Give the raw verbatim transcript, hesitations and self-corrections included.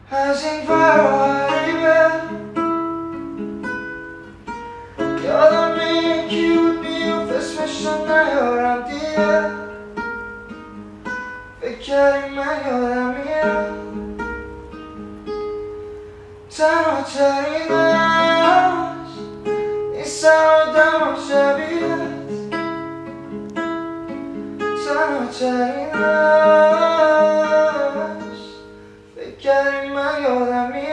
از این فرهاییه یادم یکی بود بیوف اسمش رو نیارم دیگه فکر کردی من یادم میره تنها ترینش نیستم آدم ها شبیهت تنها ترینش فکر کردی من یادم میره